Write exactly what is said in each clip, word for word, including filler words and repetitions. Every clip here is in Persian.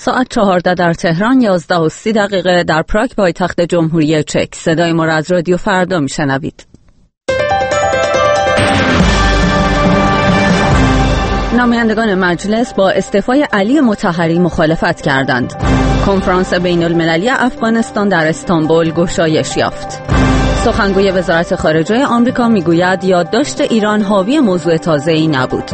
ساعت چهارده در تهران، یازده و سی دقیقه در پراگ پایتخت جمهوری چک. صدای ما را از رادیو فردا میشنوید. نمایندگان مجلس با استعفای علی مطهری مخالفت کردند. کنفرانس بین المللی افغانستان در استانبول گشایش یافت. سخنگوی وزارت خارجه آمریکا میگوید یادداشت ایران حاوی موضوع تازه‌ای نبود.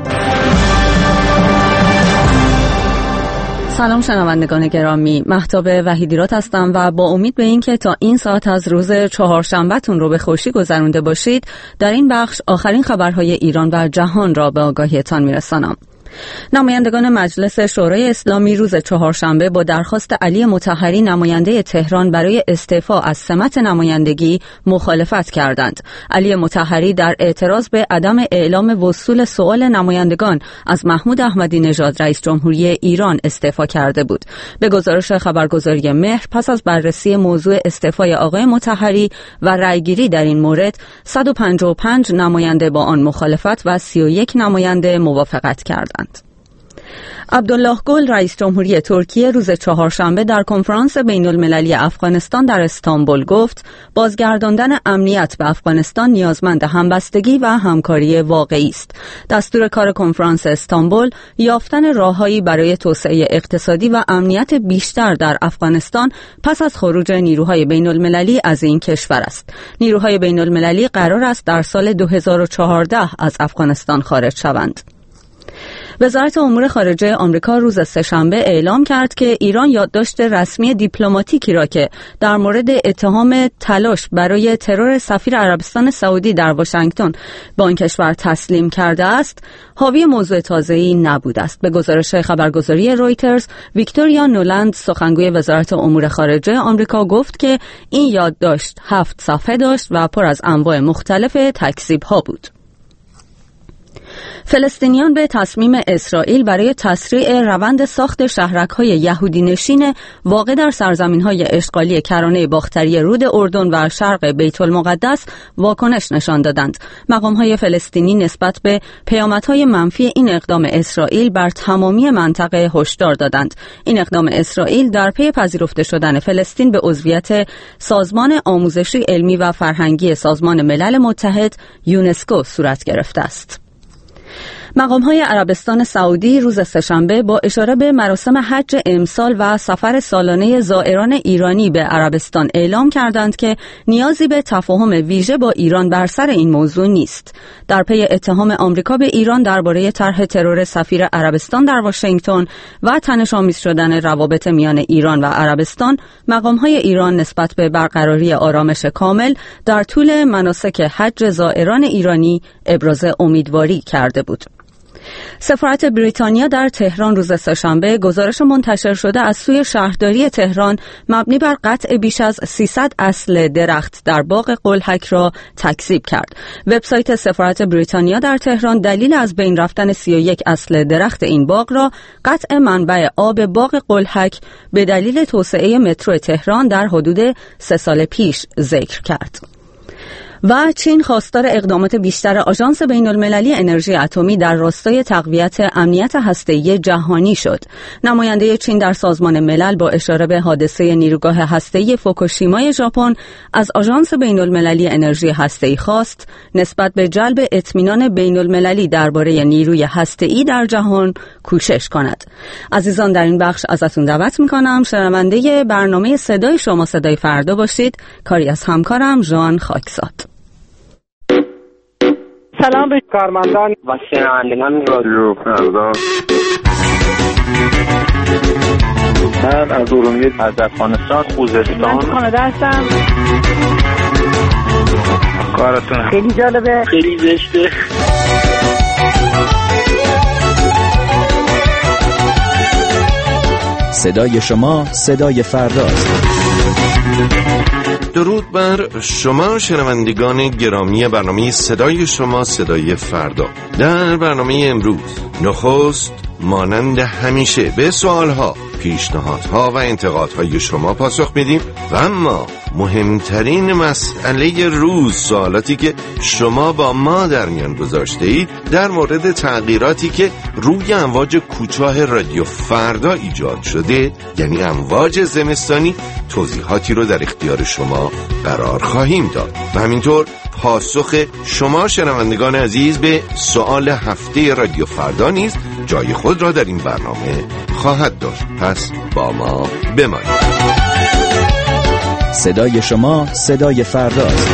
سلام شنوندگان گرامی، مهتاب وحیدیرات هستم و با امید به این که تا این ساعت از روز چهارشنبه‌تون رو به خوشی گذرونده باشید، در این بخش آخرین خبرهای ایران و جهان را به آگاهیتان میرسانم. نمایندگان مجلس شورای اسلامی روز چهارشنبه با درخواست علی مطهری نماینده تهران برای استعفا از سمت نمایندگی مخالفت کردند. علی مطهری در اعتراض به عدم اعلام وصول سؤال نمایندگان از محمود احمدی نژاد رئیس جمهوری ایران استعفا کرده بود. به گزارش خبرگزاری مهر، پس از بررسی موضوع استعفای آقای مطهری و رأیگیری در این مورد، صد و پنجاه و پنج نماینده با آن مخالفت و سی و یک نماینده موافقت کردند. عبدالله گل رئیس جمهوری ترکیه روز چهارشنبه در کنفرانس بین المللی افغانستان در استانبول گفت بازگرداندن امنیت به افغانستان نیازمند همبستگی و همکاری واقعی است. دستور کار کنفرانس استانبول یافتن راههایی برای توسعه اقتصادی و امنیت بیشتر در افغانستان پس از خروج نیروهای بین المللی از این کشور است. نیروهای بین المللی قرار است در سال دو هزار و چهارده از افغانستان خارج شوند. وزارت امور خارجه آمریکا روز سه‌شنبه اعلام کرد که ایران یادداشت رسمی دیپلماتیکی را که در مورد اتهام تلاش برای ترور سفیر عربستان سعودی در واشنگتن به آن کشور تسلیم کرده است، حاوی موضوع تازه‌ای نبوده است. به گزارش خبرگزاری رویترز، ویکتوریا نولند سخنگوی وزارت امور خارجه آمریکا گفت که این یادداشت هفت صفحه داشت و پر از انواع مختلف تکذیب‌ها بود. فلسطینیان به تصمیم اسرائیل برای تسریع روند ساخت شهرک‌های یهودی نشین واقع در سرزمین‌های اشغالی کرانه باختری رود اردن و شرق بیت المقدس واکنش نشان دادند. مقام‌های فلسطینی نسبت به پیامدهای منفی این اقدام اسرائیل بر تمامی منطقه هشدار دادند. این اقدام اسرائیل در پی پذیرفته شدن فلسطین به عضویت سازمان آموزشی علمی و فرهنگی سازمان ملل متحد یونسکو صورت گرفته است. مقام‌های عربستان سعودی روز سه‌شنبه با اشاره به مراسم حج امسال و سفر سالانه زائران ایرانی به عربستان اعلام کردند که نیازی به تفاهم ویژه با ایران بر سر این موضوع نیست. در پی اتهام آمریکا به ایران درباره طرح ترور سفیر عربستان در واشنگتن و تنش‌آمیز شدن روابط میان ایران و عربستان، مقام‌های ایران نسبت به برقراری آرامش کامل در طول مناسک حج زائران ایرانی ابراز امیدواری کرده بود. سفارت بریتانیا در تهران روز سه‌شنبه گزارش منتشر شده از سوی شهرداری تهران مبنی بر قطع بیش از سیصد اصل درخت در باغ قلهک را تکذیب کرد. وبسایت سفارت بریتانیا در تهران دلیل از بین رفتن سی و یک اصل درخت این باغ را قطع منبع آب باغ قلهک به دلیل توسعه مترو تهران در حدود سه سال پیش ذکر کرد. و چین خواستار اقدامات بیشتر آژانس بین المللی انرژی اتمی در راستای تقویت امنیت هسته‌ای جهانی شد. نماینده چین در سازمان ملل با اشاره به حادثه نیروگاه هسته‌ای فوکوشیمای ژاپن از آژانس بین المللی انرژی هسته‌ای خواست نسبت به جلب اطمینان بین المللی درباره نیروی هسته‌ای در جهان کوشش کند. عزیزان، در این بخش ازتون دعوت می‌کنم شنونده برنامه صدای شما صدای فردا باشید. کاری از همکارم ژان خاکزاد. سلام به کارمندان و شنوندگان رادیو فردا. من از ارومیه از افغانستان خوزستان من کانادا هستم. کارتون خیلی جالبه، خیلی زشته. صدای شما صدای فرداست. درود بر شما شنوندگان گرامی برنامه صدای شما صدای فردا. در برنامه امروز نخست مانند همیشه به سوالها پیشنهادها و انتقادهای شما پاسخ میدیم و اما مهمترین مسئله روز، سوالاتی که شما با ما در میان گذاشته اید در مورد تغییراتی که روی امواج کوتاه رادیو فردا ایجاد شده، یعنی امواج زمستانی، توضیحاتی رو در اختیار شما قرار خواهیم داد و همینطور پاسخ شما شنوندگان عزیز به سوال هفته رادیو فردا نیز جای خود را در این برنامه خواهد داشت. پس با ما بمانید. صدای شما صدای فرداست.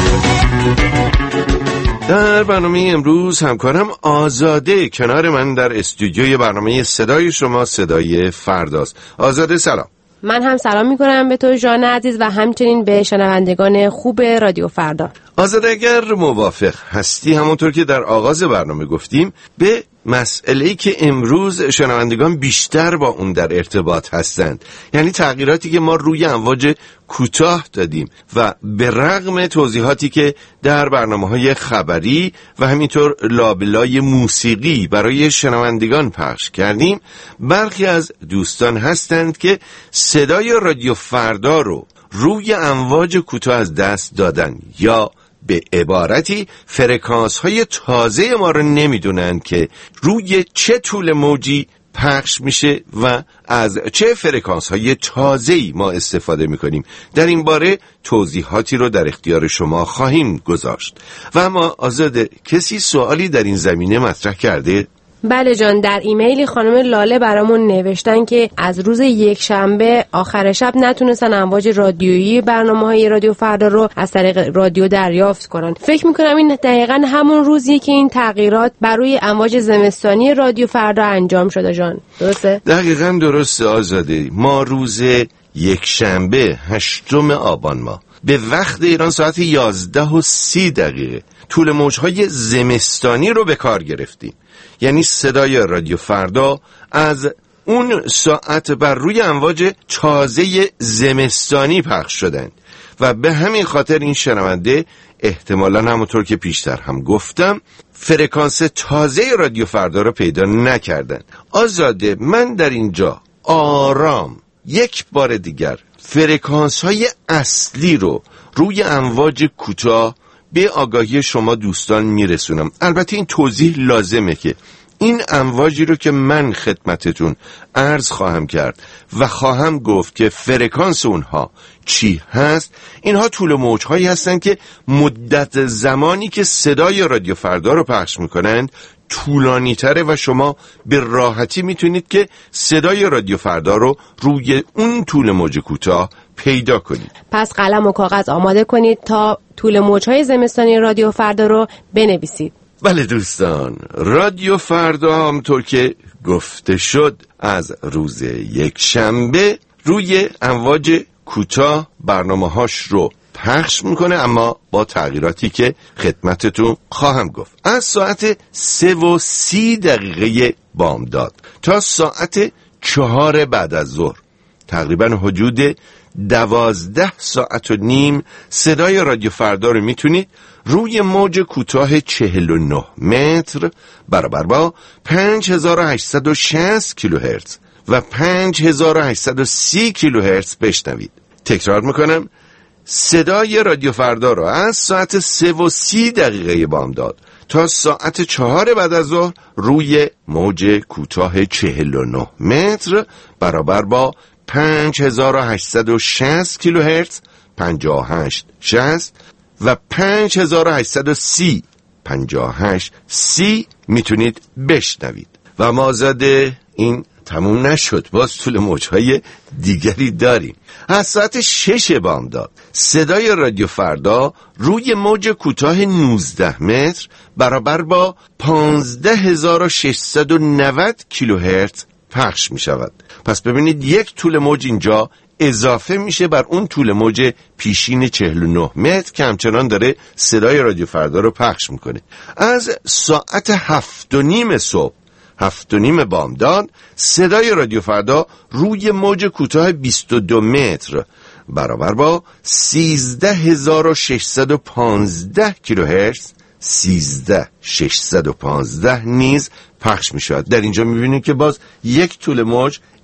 در برنامه امروز همکارم آزاده کنار من در استودیوی برنامه صدای شما صدای فرداست. آزاده سلام. من هم سلام میکنم به تو جان عزیز و همچنین به شنوندگان خوب رادیو فردا. آزاده اگر موافق هستی، همونطور که در آغاز برنامه گفتیم، به مسئله‌ای که امروز شنوندگان بیشتر با اون در ارتباط هستند، یعنی تغییراتی که ما روی امواج کوتاه دادیم و به رغم توضیحاتی که در برنامه‌های خبری و همینطور لابلای موسیقی برای شنوندگان پخش کردیم، برخی از دوستان هستند که صدای رادیو فردا رو روی امواج کوتاه از دست دادن یا به عبارتی فرکانس های تازه ما رو نمیدونن که روی چه طول موجی پخش میشه و از چه فرکانس های تازه‌ای ما استفاده میکنیم. در این باره توضیحاتی رو در اختیار شما خواهیم گذاشت. و اما آزاده، کسی سوالی در این زمینه مطرح کرده؟ بله جان، در ایمیلی خانم لاله برامون نوشتن که از روز یک شنبه آخر شب نتونستن امواج رادیویی برنامه‌های رادیو فردا رو از طریق رادیو دریافت کنن. فکر میکنم این دقیقاً همون روزیه که این تغییرات بر روی امواج زمستانی رادیو فردا انجام شده جان. درسته؟ دقیقاً درسته آزاده. ما روز یک شنبه هشتم آبان ماه به وقت ایران ساعت یازده و سی دقیقه طول موجهای زمستانی رو به کار گرفتیم. یعنی صدای رادیو فردا از اون ساعت بر روی امواج تازه زمستانی پخش شدند و به همین خاطر این شنونده احتمالاً همونطور که پیشتر هم گفتم فرکانس تازه رادیو فردا رو پیدا نکردن. آزاده، من در اینجا آرام یک بار دیگر فرکانس های اصلی رو روی امواج کوتاه به آگاهی شما دوستان میرسونم. البته این توضیح لازمه که این امواجی رو که من خدمتتون عرض خواهم کرد و خواهم گفت که فرکانس اونها چی هست، اینها طول موجهایی هستن که مدت زمانی که صدای رادیو فردا رو پخش میکنند طولانی تره و شما به راحتی میتونید که صدای رادیو فردا رو روی اون طول موج کوتاه پیدا کنید. پس قلم و کاغذ آماده کنید تا طول موجهای زمستانی رادیو فردا رو بنویسید. بله دوستان، رادیو فردا همونطور که گفته شد از روز یک شنبه روی امواج کوتاه برنامه‌هاش رو پخش میکنه، اما با تغییراتی که خدمتتون خواهم گفت. از ساعت سه و سی دقیقه بامداد تا ساعت چهار بعد از ظهر، تقریبا حدود دوازده ساعت و نیم صدای رادیو فردا رو میتونید روی موج کوتاه چهل و نه متر برابر با پنج هزار و هشتصد و شصت کیلوهرتز و پنج هزار و هشتصد و سی کیلوهرتز بشنوید. تکرار میکنم، صدای رادیو فردا رو از ساعت سه و سی دقیقه بامداد تا ساعت چهار بعد از ظهر روی موج کوتاه چهل و نه متر برابر با پنج هزار و هشتصد و شصت کیلوهرتز پنجاه و هشت شصت و پنج هزار و هشتصد و سی پنجاه و هشت سی میتونید بشنوید. و ما زده این تموم نشد، باز طول موجهای دیگری داریم. از ساعت شش بامداد صدای رادیو فردا روی موج کوتاه نوزده متر برابر با پانزده هزار و ششصد و نود کیلوهرتز پخش می شود. پس ببینید یک طول موج اینجا اضافه میشه بر اون طول موج پیشین چهل و نه متر که همچنان داره صدای رادیو فردا رو پخش میکنه. از ساعت هفت و نیم صبح هفت و نیم بامداد صدای رادیو فردا روی موج کوتاه بیست و دو متر برابر با سیزده هزار و ششصد و پانزده کیلوهرتز سیزده هزار و ششصد و پانزده نیز پخش می شود. در اینجا می بینید که باز یک طول موج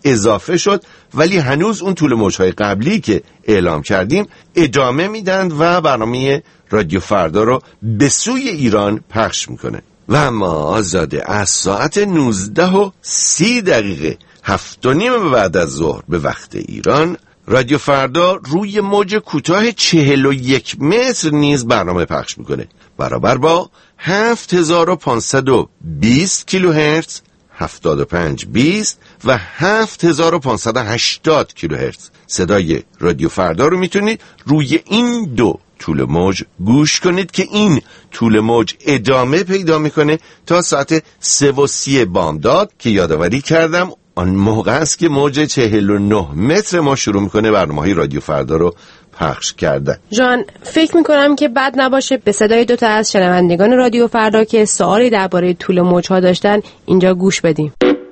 اضافه شد، ولی هنوز اون طول موج‌های قبلی که اعلام کردیم ادامه میدن و برنامه رادیو فردا رو به سوی ایران پخش میکنه. و اما آزاده از ساعت نوزده و سی دقیقه هفت و نیم بعد از ظهر به وقت ایران، رادیو فردا روی موج کوتاه چهل و یک متر نیز برنامه پخش میکنه، برابر با هفت هزار و پانصد و بیست کیلوهرتز، هفتاد و پنج بیست و هفت هزار و پانصد و هشتاد کیلوهرتز. صدای رادیو فردا رو میتونید روی این دو طول موج گوش کنید که این طول موج ادامه پیدا میکنه تا ساعت سه و سی بامداد که یادآوری کردم آن موقع است که موج چهل و نه متر ما شروع میکنه برنامه‌های رادیو فردا رو پخش کردن. جان، فکر میکنم که بد نباشه به صدای دوتا از شنوندگان رادیو فردا که سوالی درباره طول موج‌ها داشتن اینجا گوش بدیم.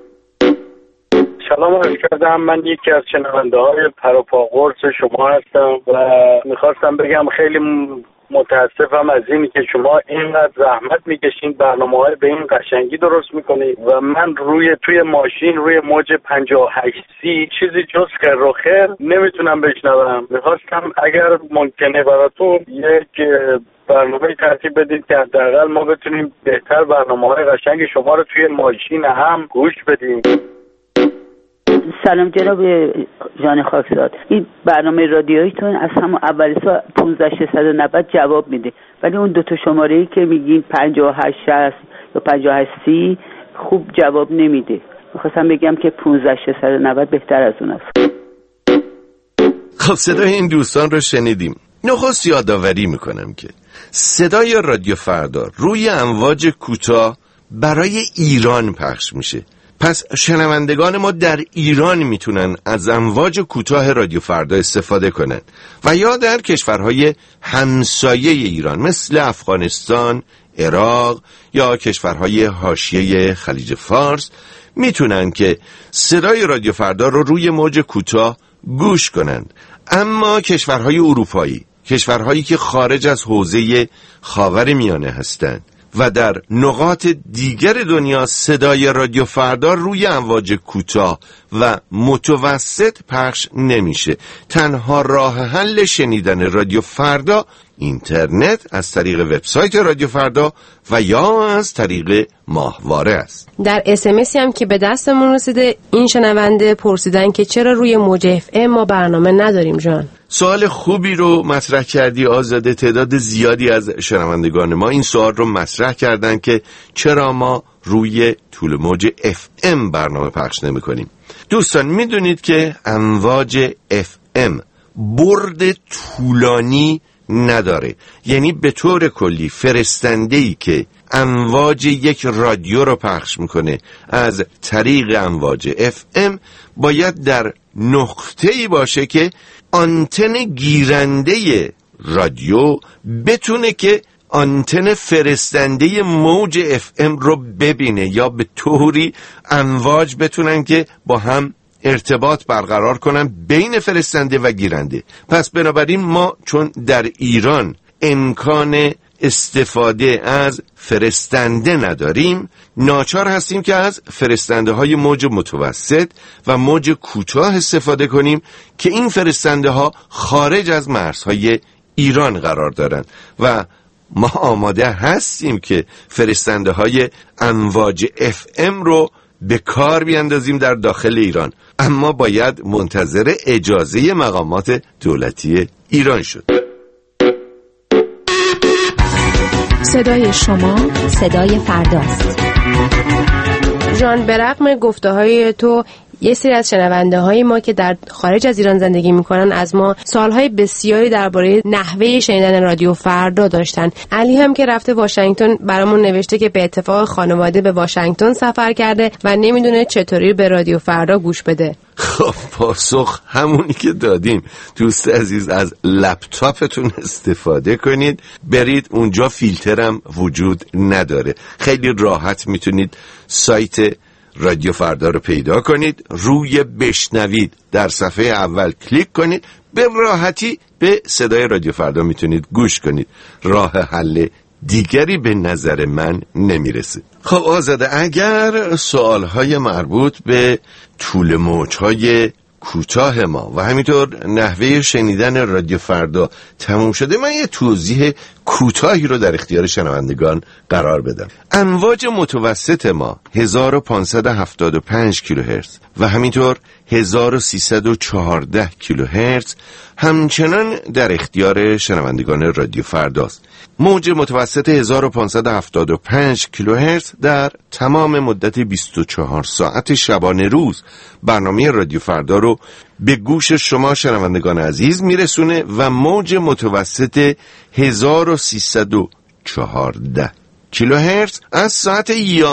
سلام عرض کردم، من یکی از شنونده های پروپاگورس شما هستم و میخواستم بگم خیلی متاسفم از اینی که شما اینقدر زحمت میکشین برنامه های به این قشنگی درست میکنید و من روی توی ماشین روی موج پنجاه و هشت سی چیزی جز خیر و خیر نمیتونم بشنوم. میخواستم اگر ممکنه براتون یک برنامه ترتیب بدید که حداقل ما بتونیم بهتر برنامه های قشنگ شما رو توی ماشین هم گوش بدیم. سلام جناب جان خاکزاد، این برنامه رادیویتون از همون اول سال پانزده ششصد و نود جواب میده، ولی اون دو تا شماره‌ای که میگین پنجاه و هشت شصت یا پنجاه و هشت سی خوب جواب نمیده. میخواستم بگم که پانزده ششصد و نود بهتر از اون است. خب صدای این دوستان رو شنیدیم. نخست یادآوری میکنم که صدای رادیو فردا روی امواج کوتاه برای ایران پخش میشه. پس شنوندگان ما در ایران میتونن از امواج کوتاه رادیو فردا استفاده کنن و یا در کشورهای همسایه ایران مثل افغانستان، عراق یا کشورهای حاشیه خلیج فارس میتونن که صدای رادیو فردا رو روی موج کوتاه گوش کنند. اما کشورهای اروپایی، کشورهایی که خارج از حوزه خاورمیانه هستند و در نقاط دیگر دنیا صدای رادیو فردا روی امواج کوتاه و متوسط پخش نمیشه. تنها راه حل شنیدن رادیو فردا اینترنت از طریق وبسایت رادیو فردا و یا از طریق ماهواره است. در اس ام اسی هم که به دستمون رسیده این شنونده پرسیدن که چرا روی موج اف ام ما برنامه نداریم. جان، سوال خوبی رو مطرح کردی آزاده. تعداد زیادی از شنوندگان ما این سوال رو مطرح کردن که چرا ما روی طول موج اف ام برنامه پخش نمی کنیم. دوستان میدونید که امواج اف ام برد طولانی نداره، یعنی به طور کلی فرستنده‌ای که امواج یک رادیو رو پخش میکنه از طریق امواج اف ام باید در نقطه‌ای باشه که آنتن گیرنده رادیو بتونه که آنتن فرستنده موج اف ام رو ببینه یا به طوری امواج بتونن که با هم ارتباط برقرار کنن بین فرستنده و گیرنده. پس بنابراین ما چون در ایران امکان استفاده از فرستنده نداریم، ناچار هستیم که از فرستنده های موج متوسط و موج کوتاه استفاده کنیم که این فرستنده ها خارج از مرزهای ایران قرار دارن و ما آماده هستیم که فرستنده های امواج اف ام رو به کار بیاندازیم در داخل ایران، اما باید منتظر اجازه مقامات دولتی ایران شد. صدای شما صدای فرداست. جان، به رغم گفته های تو یه سری از شنونده های ما که در خارج از ایران زندگی میکنن از ما سالهای بسیاری درباره نحوه شنیدن رادیو فردا داشتن. علی هم که رفته واشنگتن برامون نوشته که به اتفاق خانواده به واشنگتن سفر کرده و نمیدونه چطوری به رادیو فردا گوش بده. خب پاسخ همونی که دادیم. دوست عزیز، از لپتاپتون استفاده کنید، برید اونجا، فیلترم وجود نداره. خیلی راحت میتونید سایت رادیو فردا رو پیدا کنید، روی بشنوید در صفحه اول کلیک کنید، به راحتی به صدای رادیو فردا میتونید گوش کنید. راه حل دیگری به نظر من نمیرسه. خب آزاده، اگر سوالهای مربوط به طول موجهای کوتاه ما و همینطور نحوه شنیدن رادیو فردا تموم شده، من یه توضیح کوتاهی رو در اختیار شنوندگان قرار بدم. امواج متوسط ما هزار و پانصد و هفتاد و پنج کیلوهرتز و همینطور هزار و سیصد و چهارده کیلوهرتز همچنان در اختیار شنوندگان رادیو فرداست. موج متوسط هزار و پانصد و هفتاد و پنج کیلوهرتز در تمام مدت بیست و چهار ساعت شبانه روز برنامه رادیو فردا رو به گوش شما شنوندگان عزیز میرسونه و موج متوسط هزار و سیصد و چهارده کیلوهرتز از ساعت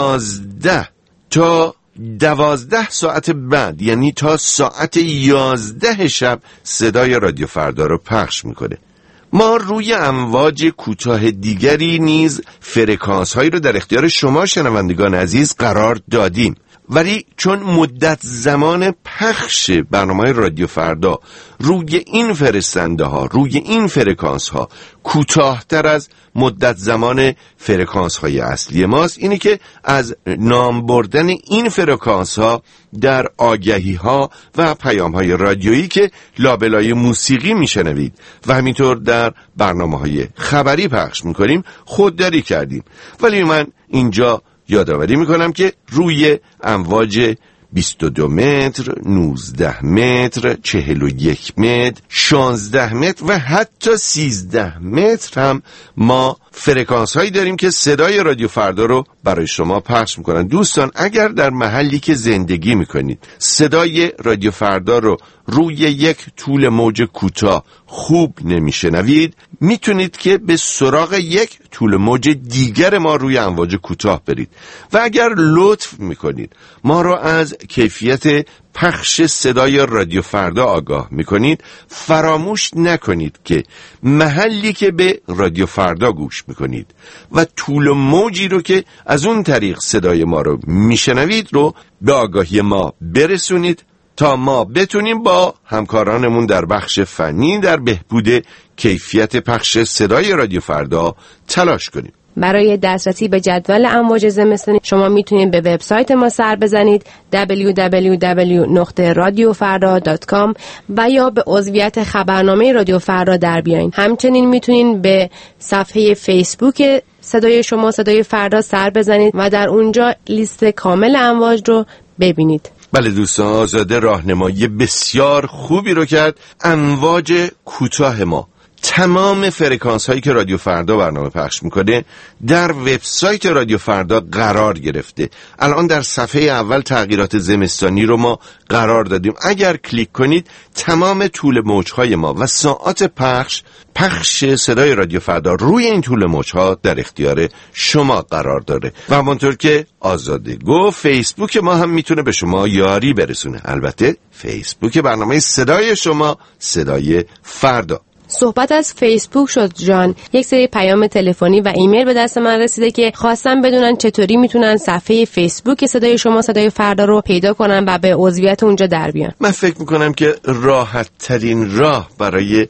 یازده تا دوازده ساعت بعد، یعنی تا ساعت یازده شب، صدای رادیو فردا رو پخش میکنه. ما روی امواج کوتاه دیگری نیز فرکانس هایی رو در اختیار شما شنوندگان عزیز قرار دادیم، ولی چون مدت زمان پخش برنامه رادیو فردا روی این فرستنده ها، روی این فرکانس ها کوتاه‌تر از مدت زمان فرکانس های اصلی ماست، اینه که از نام بردن این فرکانس ها در آگهی ها و پیام های رادیویی که لابلای موسیقی میشنوید و همینطور در برنامه های خبری پخش میکنیم خودداری کردیم. ولی من اینجا یادآوری میکنم که روی امواج بیست و دو متر، نوزده متر، چهل و یک متر، شانزده متر و حتی سیزده متر هم ما فرکانس هایی داریم که صدای رادیو فردا رو برای شما پخش میکنن. دوستان، اگر در محلی که زندگی میکنید صدای رادیو فردا رو روی یک طول موج کوتاه خوب نمیشنوید، میتونید که به سراغ یک طول موج دیگر ما روی امواج کوتاه برید و اگر لطف میکنید ما رو از کیفیت پخش صدای رادیو فردا آگاه میکنید، فراموش نکنید که محلی که به رادیو فردا گوش میکنید و طول موجی رو که از اون طریق صدای ما رو میشنوید رو به آگاهی ما برسونید تا ما بتونیم با همکارانمون در بخش فنی در بهبود کیفیت پخش صدای رادیو فردا تلاش کنیم. برای دسترسی به جدول امواج زمستانی شما میتونید به وبسایت ما سر بزنید دبلیو دبلیو دبلیو دات رادیو فردا دات کام و یا به عضویت خبرنامه رادیو فردا در بیاین. همچنین میتونید به صفحه فیسبوک صدای شما صدای فردا سر بزنید و در اونجا لیست کامل امواج رو ببینید. بله دوستان، آزاده راهنمایی بسیار خوبی رو کرد. امواج کوتاه ما، تمام فرکانس هایی که رادیو فردا برنامه پخش میکنه در وبسایت رادیو فردا قرار گرفته. الان در صفحه اول تغییرات زمستانی رو ما قرار دادیم. اگر کلیک کنید تمام طول موجهای ما و ساعات پخش پخش صدای رادیو فردا روی این طول موجها در اختیار شما قرار داره و همونطور که آزاده گفت فیسبوک ما هم میتونه به شما یاری برسونه. البته فیسبوک برنامه صدای شما صدای فردا. صحبت از فیسبوک شد جان، یک سری پیام تلفنی و ایمیل به دست من رسیده که خواستم بدونن چطوری میتونن صفحه فیسبوک صدای شما صدای فردا رو پیدا کنن و به عضویت اونجا در بیان. من فکر میکنم که راحت ترین راه برای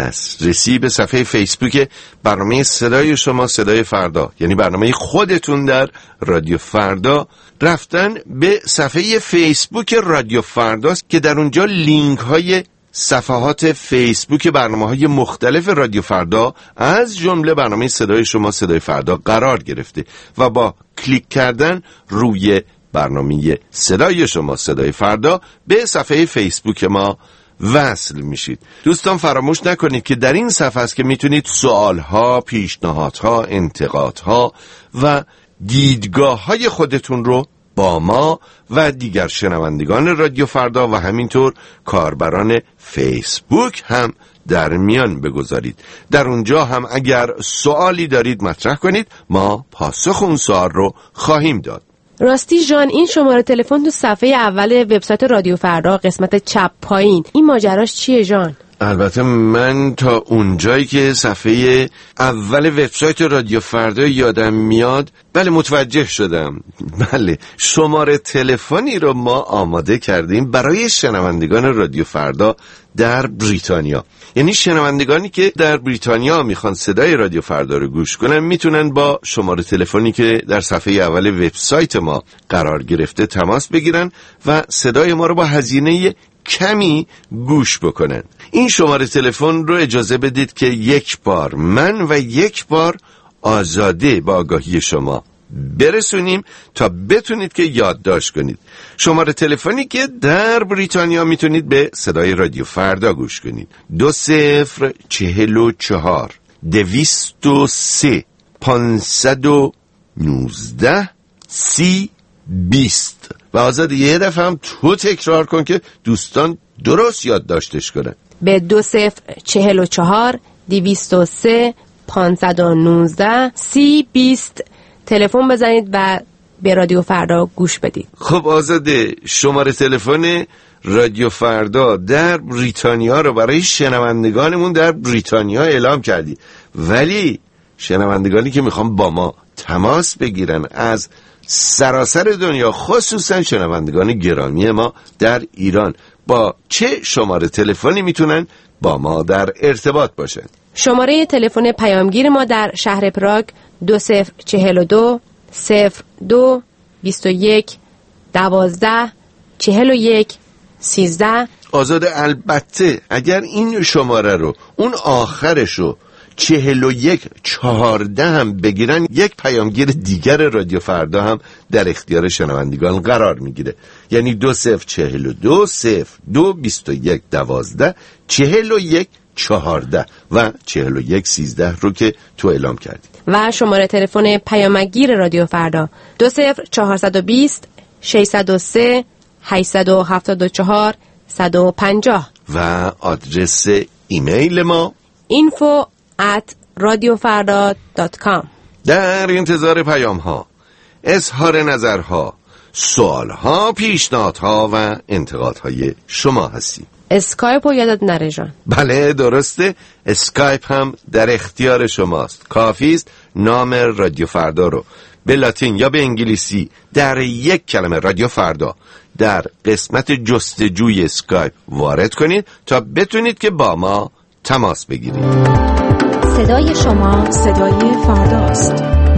دسترسی به صفحه فیسبوک برنامه صدای شما صدای فردا، یعنی برنامه خودتون در رادیو فردا، رفتن به صفحه فیسبوک رادیو فرداست که در اونجا لینک های صفحات فیسبوک برنامه‌های مختلف رادیو فردا از جمله برنامه صدای شما صدای فردا قرار گرفته و با کلیک کردن روی برنامه صدای شما صدای فردا به صفحه فیسبوک ما وصل میشید. دوستان فراموش نکنید که در این صفحه است که میتونید سوالها، پیشنهادها، انتقادها و دیدگاه‌های خودتون رو با ما و دیگر شنوندگان رادیو فردا و همینطور کاربران فیسبوک هم در میان بگذارید. در اونجا هم اگر سوالی دارید مطرح کنید، ما پاسخ اون سوال رو خواهیم داد. راستی جان، این شماره تلفن تو صفحه اول وبسایت رادیو فردا قسمت چپ پایین، این ماجراش چیه جان؟ البته من تا اونجایی که صفحه اول وبسایت رادیو فردا یادم میاد بله متوجه شدم. بله شماره تلفنی رو ما آماده کردیم برای شنوندگان رادیو فردا در بریتانیا. یعنی شنوندگانی که در بریتانیا میخوان صدای رادیو فردا رو گوش کنن میتونن با شماره تلفنی که در صفحه اول وبسایت ما قرار گرفته تماس بگیرن و صدای ما رو با هزینه کمی گوش بکنن. این شماره تلفن رو اجازه بدید که یک بار من و یک بار آزاده با آگاهی شما برسونیم تا بتونید که یادداشت کنید. شماره تلفنی که در بریتانیا میتونید به صدای رادیو فردا گوش کنید: دو صفر چهل و چهار دویست و سه پانصد و نوزده سی بیست. و آزاد یه دفعه هم تو تکرار کن که دوستان درست یادداشتش کنن. به دو صفر چهل و چهار دویست و سه پانصد و نوزده سی بیست تلفن بزنید و به رادیو فردا گوش بدید. خب آزاده، شماره تلفن رادیو فردا در بریتانیا رو برای شنوندگانمون در بریتانیا اعلام کردی، ولی شنوندگانی که میخوام با ما تماس بگیرن از سراسر دنیا، خصوصا شنوندگان گرامی ما در ایران، با چه شماره تلفنی میتونن با ما در ارتباط باشن؟ شماره تلفن پیامگیر ما در شهر پراگ دو صفر چهل و دو صفر دو بیست و یک دوازده چهل و یک سیزده. آزاده البته اگر این شماره رو اون آخرش رو چهل و یک چهارده هم بگیرن، یک پیامگیر دیگر رادیو فردا هم در اختیار شنوندگان قرار میگیره. یعنی دو صفر چهل و دو صفر دو بیست و یک دوازده چهل و یک چهارده و چهل و یک سیزده رو که تو اعلام کردی. و شماره تلفن پیامگیر رادیو فردا دو صفر چهارصد و بیست ششصد و سه هشتصد و هفتاد و چهار صد و پنجاه. و آدرس ایمیل ما info at radiofarda dot com. در انتظار پیام ها، اظهار نظرها، سوال ها، پیشنهادها و انتقاد های شما هستیم. اسکایپ رو یادت نره جان. بله درسته، اسکایپ هم در اختیار شماست. کافی است نام رادیو فردا رو به لاتین یا به انگلیسی در یک کلمه رادیو فردا در قسمت جستجوی اسکایپ وارد کنید تا بتونید که با ما تماس بگیرید. صدای شما صدای فرداست.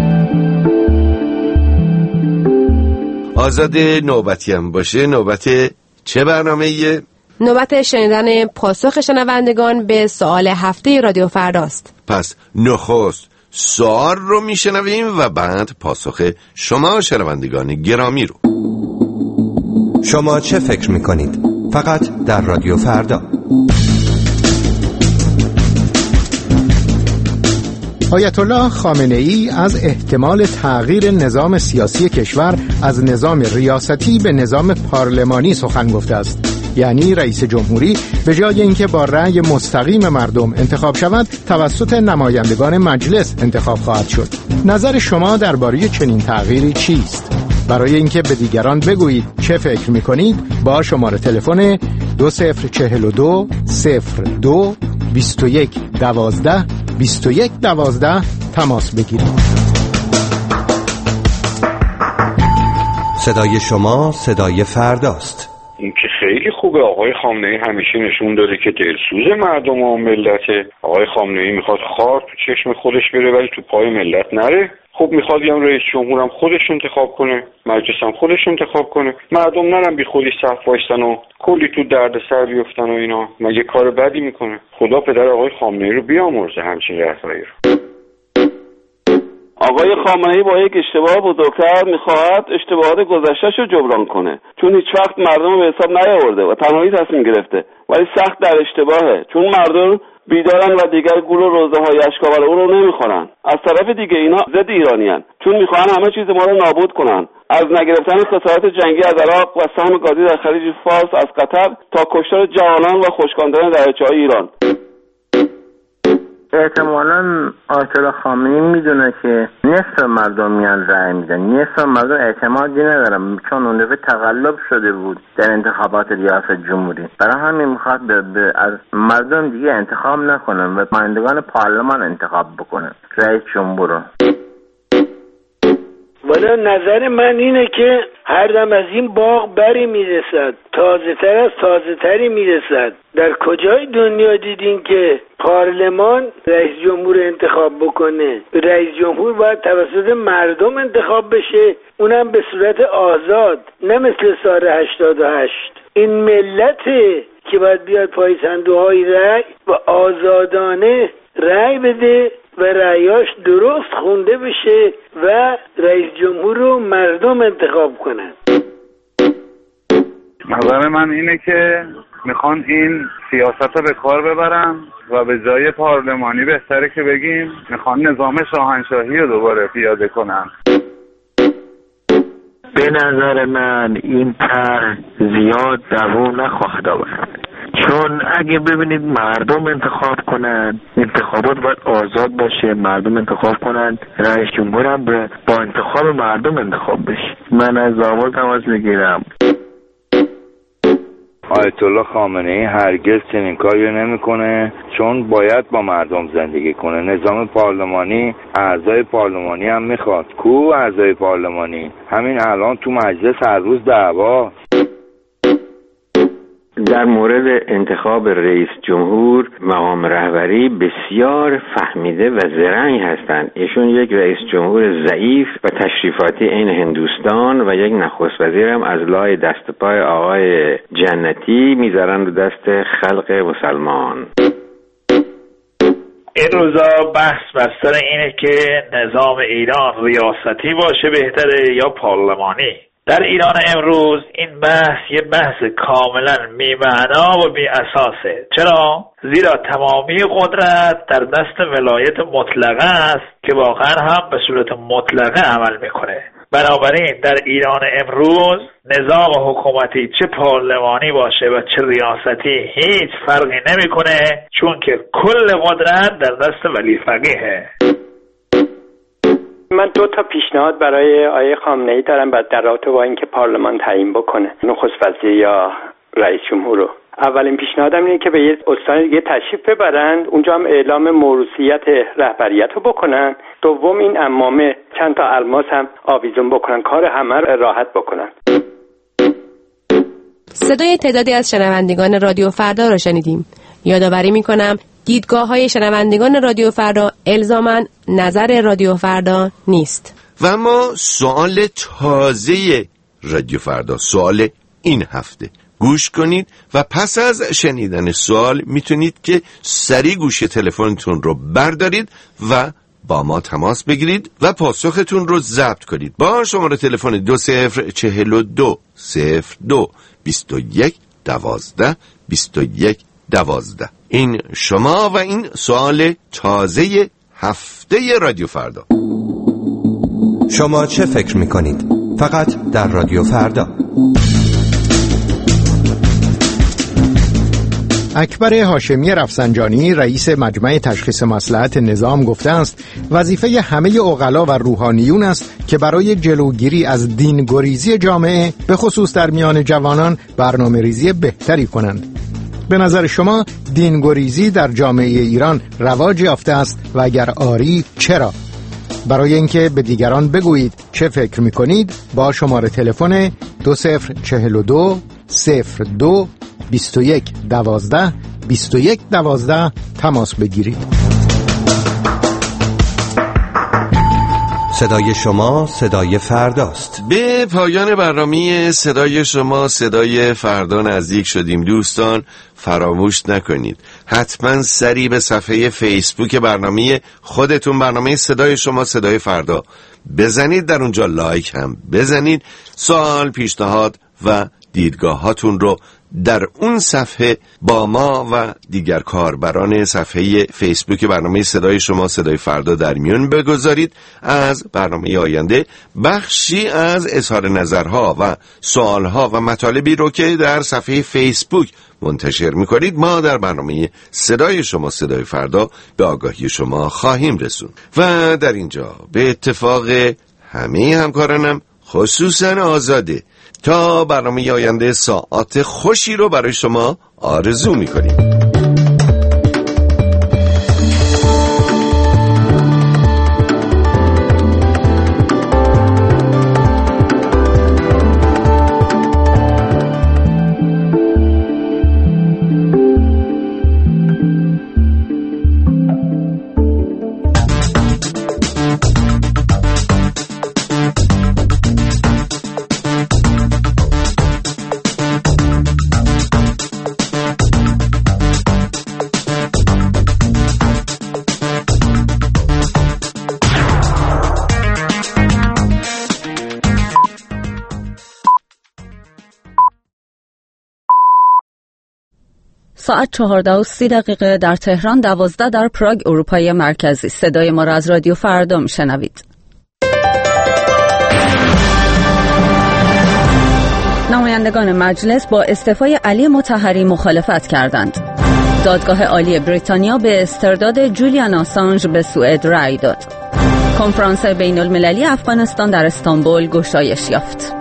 آزاده نوبتی هم باشه، نوبت چه برنامه‌ایه؟ نوبت شنیدن پاسخ شنوندگان به سوال هفته رادیو فرداست. پس نخست سوال رو میشنویم و بعد پاسخ شما شنوندگان گرامی رو. شما چه فکر میکنید؟ فقط در رادیو فردا. آیت الله خامنه ای از احتمال تغییر نظام سیاسی کشور از نظام ریاستی به نظام پارلمانی سخن گفته است. یعنی رئیس جمهوری به جای اینکه با رأی مستقیم مردم انتخاب شود، توسط نمایندگان مجلس انتخاب خواهد شد. نظر شما درباره چنین تغییری چیست؟ برای اینکه به دیگران بگویید چه فکر می‌کنید، با شماره تلفن دو صفر چهل و دو صفر دو بیست و یک دوازده بیست و یک دوازده تماس بگیرید. صدای شما صدای فرداست. این که خیلی خوبه. آقای خامنه‌ای همیشه نشون داده که دلسوز مردم و ملته. آقای خامنه‌ای میخواد خار تو چشم خودش بره ولی تو پای ملت نره. خب میخواد یه رئیس جمهورم خودش انتخاب کنه، مجلسم خودش انتخاب کنه، مردم نرن بی خودی صف وایسن و کلی تو درد سر بیفتن و اینا. مگه کار بدی میکنه؟ خدا پدر آقای خامنه‌ای رو بیامرزه همچین رهبری رو. آقای خامنه‌ای با یک اشتباه بزرگتر میخواهد اشتباهات گذشته‌اش رو جبران کنه، چون هیچ وقت مردم رو به حساب نیاورده و تنهایی تصمیم گرفته، ولی سخت در اشتباهه، چون مردم بیدارن و دیگر گول و روزه های اشکاور او رو نمیخورن. از طرف دیگه اینا ضد ایرانیان، چون میخوان همه چیز ما رو نابود کنن، از نگرفتن خسارات جنگی از عراق و سهم گازی در خلیج فارس از قطر تا کشتار جوانان و خشکاندن دریاچه‌های ایران. احتمالاً آیت الله خامنه‌ای میدونه که نصف مردم میان رأی میدن، نصف مردم اعتمادی ندارن چون اون دفعه تقلب شده بود در انتخابات ریاست جمهوری. برای همین میخواد از مردم دیگه انتخاب نکنن و نمایندگان پارلمان انتخاب بکنن رئیس جمهور رو. والا نظر من اینه که هر دم از این باغ بری میرسد، تازه تر از تازه تری میرسد. در کجای دنیا دیدین که پارلمان رئیس جمهور انتخاب بکنه؟ رئیس جمهور باید توسط مردم انتخاب بشه، اونم به صورت آزاد، نه مثل سال هشتاد و هشت. این ملته که باید بیاد پای صندوق‌های رأی و آزادانه رأی بده و رأیاش درست خونده بشه و رئیس جمهور رو مردم انتخاب کنن. نظر من اینه که میخوان این سیاست رو به کار ببرن و به جای پارلمانی بهتره که بگیم میخوان نظام شاهنشاهی رو دوباره پیاده کنن. به نظر من این طرح زیاد دوام نخواهد آورد، چون اگه ببینید مردم انتخاب کنن، انتخابات باید آزاد باشه، مردم انتخاب کنن، رئیس جمهور هم با انتخاب مردم انتخاب بشه. من از زاول تماس میگیرم. آیت الله خامنه‌ای هرگز چنین کاری نمیکنه، چون باید با مردم زندگی کنه. نظام پارلمانی اعضای پارلمانی هم میخواد. کو اعضای پارلمانی؟ همین الان تو مجلس هر روز دعوا. در مورد انتخاب رئیس جمهور مقام رهبری بسیار فهمیده و زرنگ هستند. ایشون یک رئیس جمهور ضعیف و تشریفاتی این هندوستان و یک نخست وزیر هم از لای دست پای آقای جنتی میذارن رو دست خلق مسلمان. این روزا بحث بر سر اینه که نظام ایران ریاستی باشه بهتره یا پارلمانی. در ایران امروز این بحث یه بحث کاملا بی‌معنا و بی‌اساسه. چرا؟ زیرا تمامی قدرت در دست ولایت مطلقه است که واقعا هم به صورت مطلقه عمل میکنه. بنابراین در ایران امروز نظام حکومتی چه پارلمانی باشه و چه ریاستی هیچ فرقی نمیکنه، چون که کل قدرت در دست ولی فقیهه. من دو تا پیشنهاد برای آقای خامنه‌ای دارم در رابطه با اینکه پارلمان تعیین بکنه نخست وزیر یا رئیس جمهور رو. اولین پیشنهادم اینه که به یه استان دیگه تشریف ببرند، اونجا هم اعلام موروثیت رهبریت رو بکنن. دوم این عمامه چند تا الماس هم آویزون بکنن، کار همه رو راحت بکنن. صدای تعدادی از شنوندگان رادیو فردا رو شنیدیم. یادآوری میکنم دیدگاه‌های شنوندگان رادیو فردا الزاماً نظر رادیو فردا نیست. و اما سوال تازه رادیو فردا، سوال این هفته، گوش کنید و پس از شنیدن سوال میتونید که سریع گوشی تلفنتون رو بردارید و با ما تماس بگیرید و پاسختون رو ضبط کنید با شماره تلفن دو صفر چهل و دو صفر دو بیست و یک دوازده بیست و یک دوازده. این شما و این سوال تازه هفته رادیو فردا. شما چه فکر میکنید؟ فقط در رادیو فردا. اکبر هاشمی رفسنجانی رئیس مجمع تشخیص مصلحت نظام گفته است وظیفه همه عقلا و روحانیون است که برای جلوگیری از دینگریزی جامعه به خصوص در میان جوانان برنامه ریزی بهتری کنند. به نظر شما دینگریزی در جامعه ایران رواج یافته است و اگر آری چرا؟ برای اینکه به دیگران بگویید چه فکر میکنید با شماره تلفن دو صفر چهل و دو صفر دو بیست و یک دوازده بیست و یک دوازده تماس بگیرید. صدای شما صدای فرداست. به پایان برنامه صدای شما صدای فردا نزدیک شدیم. دوستان فراموش نکنید حتما سری به صفحه فیسبوک برنامه خودتون، برنامه صدای شما صدای فردا بزنید، در اونجا لایک هم بزنید، سوال، پیشنهاد و دیدگاهاتون رو در اون صفحه با ما و دیگر کاربران صفحه فیسبوک برنامه صدای شما صدای فردا در میون بگذارید. از برنامه آینده بخشی از اظهار نظرها و سوالها و مطالبی رو که در صفحه فیسبوک منتشر میکنید ما در برنامه صدای شما صدای فردا به آگاهی شما خواهیم رسوند. و در اینجا به اتفاق همه همکارانم خصوصا آزاده تا برنامه آینده ساعات خوشی رو برای شما آرزو میکنیم. ساعت چهارده و سی دقیقه در تهران، دوازده در پراگ اروپای مرکزی. صدای ما را از رادیو فردا میشنوید. نمایندگان مجلس با استعفای علی مطهری مخالفت کردند. دادگاه عالی بریتانیا به استرداد جولیان آسانژ به سوئد رأی داد. کنفرانس بین المللی افغانستان در استانبول گشایش یافت.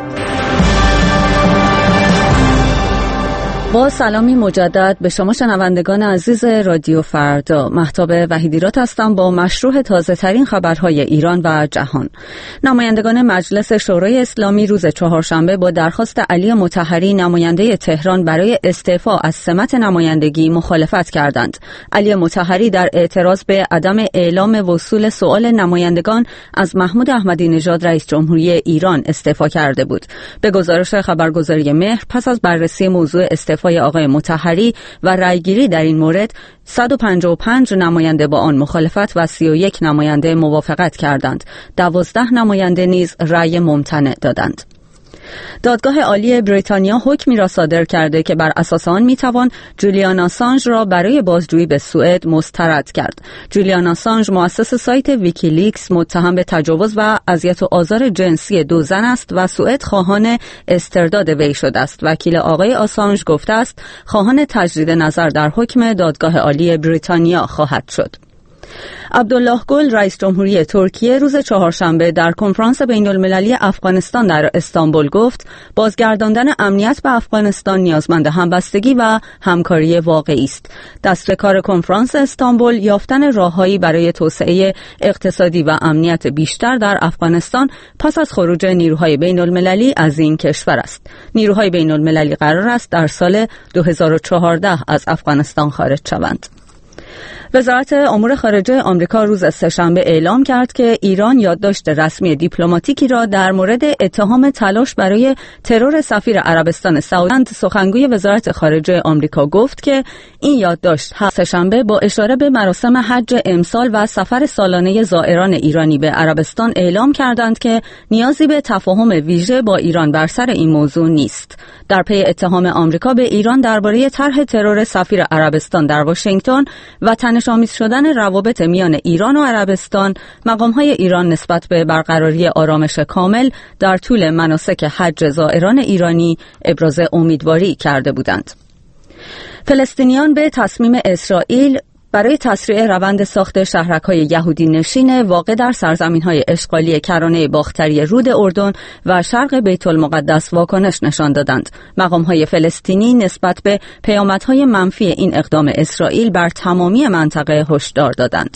با سلامی مجدد به شما شنوندگان عزیز رادیو فردا، مهتاب وحیدیرات هستم با مشروع تازه ترین خبرهای ایران و جهان. نمایندگان مجلس شورای اسلامی روز چهارشنبه با درخواست علی مطهری نماینده تهران برای استعفا از سمت نمایندگی مخالفت کردند. علی مطهری در اعتراض به عدم اعلام وصول سؤال نمایندگان از محمود احمدی نژاد رئیس جمهوری ایران استعفا کرده بود. به گزارش خبرگزاری مهر، پس از بررسی موضوع استعفا استعفای آقای مطهری و رأیگیری در این مورد، صد و پنجاه و پنج نماینده با آن مخالفت و سی و یک نماینده موافقت کردند. دوازده نماینده نیز رأی ممتنع دادند. دادگاه عالی بریتانیا حکمی را صادر کرده که بر اساس آن میتوان جولیان آسانژ را برای بازجویی به سوئد مسترد کرد. جولیان آسانژ مؤسس سایت ویکیلیکس متهم به تجاوز و اذیت و آزار جنسی دو زن است و سوئد خواهان استرداد وی شده است. وکیل آقای آسانژ گفته است خواهان تجدید نظر در حکم دادگاه عالی بریتانیا خواهد شد. عبدالله گل رئیس جمهوری ترکیه روز چهارشنبه در کنفرانس بین المللی افغانستان در استانبول گفت بازگرداندن امنیت به افغانستان نیازمند همبستگی و همکاری واقعی است. دست کار کنفرانس استانبول یافتن راههایی برای توسعه اقتصادی و امنیت بیشتر در افغانستان پس از خروج نیروهای بین المللی از این کشور است. نیروهای بین المللی قرار است در سال دو هزار و چهارده از افغانستان خارج شوند. وزارت امور خارجه آمریکا روز سه‌شنبه اعلام کرد که ایران یادداشت رسمی دیپلماتیکی را در مورد اتهام تلاش برای ترور سفیر عربستان سعودی. سخنگوی وزارت خارجه آمریکا گفت که این یادداشت سه‌شنبه با اشاره به مراسم حج امسال و سفر سالانه زائران ایرانی به عربستان اعلام کردند که نیازی به تفاهم ویژه با ایران بر سر این موضوع نیست. در پی اتهام آمریکا به ایران درباره طرح ترور سفیر عربستان در واشنگتن و تنش‌آمیز شدن روابط میان ایران و عربستان، مقام‌های ایران نسبت به برقراری آرامش کامل در طول مناسک حج زائران ایرانی ابراز امیدواری کرده بودند. فلسطینیان به تصمیم اسرائیل برای تسریع روند ساخت شهرک‌های یهودی نشین واقع در سرزمین‌های اشغالی کرانه باختری رود اردن و شرق بیت المقدس واکنش نشان دادند. مقام‌های فلسطینی نسبت به پیامدهای منفی این اقدام اسرائیل بر تمامی منطقه هشدار دادند.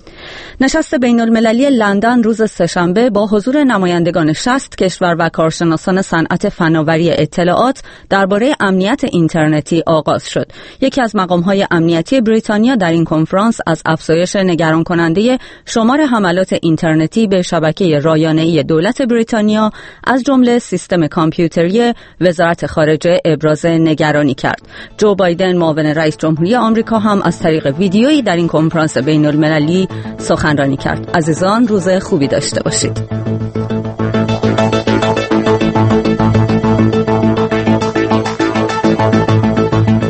نشست بین المللی لندن روز سه‌شنبه با حضور نمایندگان شصت کشور و کارشناسان صنعت فناوری اطلاعات درباره امنیت اینترنتی آغاز شد. یکی از مقام‌های امنیتی بریتانیا در این کنفرانس از افزایش نگران کننده شمار حملات اینترنتی به شبکه رایانه‌ای دولت بریتانیا از جمله سیستم کامپیوتری وزارت خارجه ابراز نگرانی کرد. جو بایدن معاون رئیس جمهوری آمریکا هم از طریق ویدیویی در این کنفرانس بین المللی سخنرانی کرد. عزیزان، روز خوبی داشته باشید.